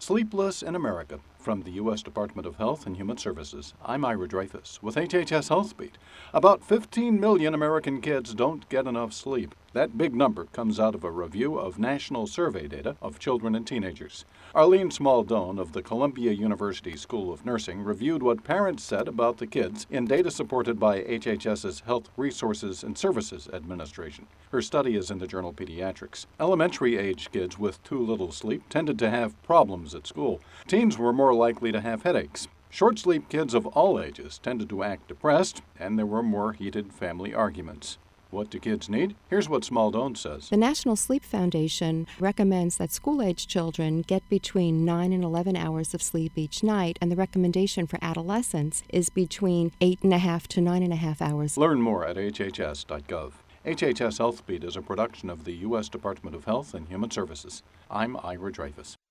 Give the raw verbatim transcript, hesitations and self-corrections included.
Sleepless in America. From the U S Department of Health and Human Services, I'm Ira Dreyfus with H H S Health Beat. About fifteen million American kids don't get enough sleep. That big number comes out of a review of national survey data of children and teenagers. Arlene Smaldone of the Columbia University School of Nursing reviewed what parents said about the kids in data supported by HHS's Health Resources and Services Administration. Her study is in the journal Pediatrics. Elementary-age kids with too little sleep tended to have problems at school. Teens were more likely to have headaches. Short-sleep kids of all ages tended to act depressed, and there were more heated family arguments. What do kids need? Here's what Smaldone says. The National Sleep Foundation recommends that school-age children get between nine and eleven hours of sleep each night, and the recommendation for adolescents is between eight and a half to nine and a half hours. Learn more at H H S dot gov. H H S Health Beat is a production of the U S Department of Health and Human Services. I'm Ira Dreyfus.